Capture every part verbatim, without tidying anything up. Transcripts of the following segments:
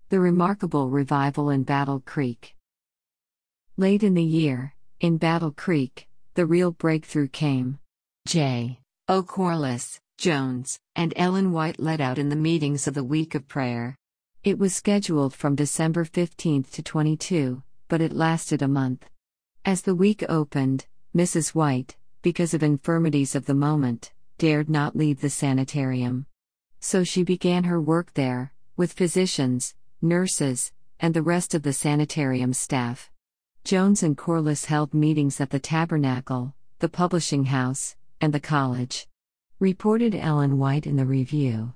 The remarkable revival in Battle Creek. Late in the year, in Battle Creek, the real breakthrough came. J. O. Corliss, Jones, and Ellen White led out in the meetings of the Week of Prayer. It was scheduled from December fifteenth to twenty-second, but it lasted a month. As the week opened, Missus White, because of infirmities of the moment, dared not leave the sanitarium. So she began her work there, with physicians, nurses, and the rest of the sanitarium staff. Jones and Corliss held meetings at the Tabernacle, the publishing house, and the college. Reported Ellen White in the Review.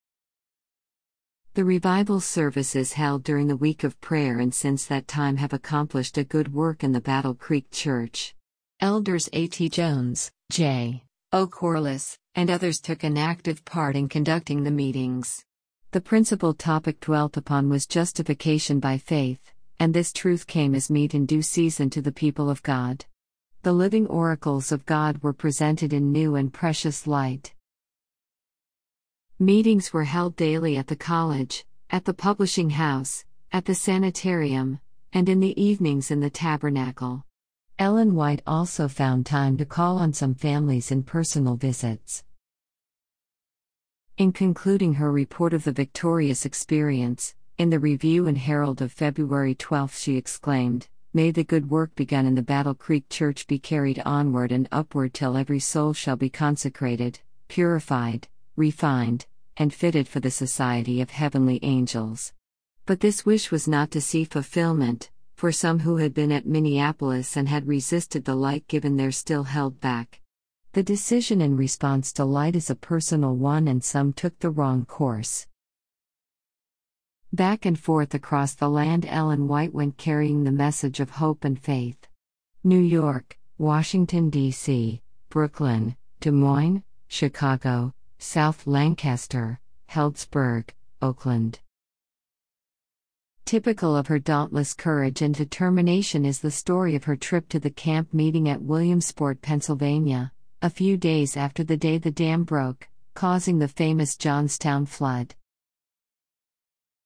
The revival services held during the Week of Prayer and since that time have accomplished a good work in the Battle Creek Church. Elders A T Jones, J. O. Corliss, and others took an active part in conducting the meetings. The principal topic dwelt upon was justification by faith, and this truth came as meat in due season to the people of God. The living oracles of God were presented in new and precious light. Meetings were held daily at the college, at the publishing house, at the sanitarium, and in the evenings in the tabernacle. Ellen White also found time to call on some families in personal visits. In concluding her report of the victorious experience, in the Review and Herald of February twelfth she exclaimed, "May the good work begun in the Battle Creek Church be carried onward and upward till every soul shall be consecrated, purified, refined, and fitted for the society of heavenly angels." But this wish was not to see fulfillment, for some who had been at Minneapolis and had resisted the light given there still held back. The decision in response to light is a personal one and some took the wrong course. Back and forth across the land Ellen White went carrying the message of hope and faith. New York, Washington, D C, Brooklyn, Des Moines, Chicago, South Lancaster, Healdsburg, Oakland. Typical of her dauntless courage and determination is the story of her trip to the camp meeting at Williamsport, Pennsylvania, a few days after the day the dam broke, causing the famous Johnstown flood.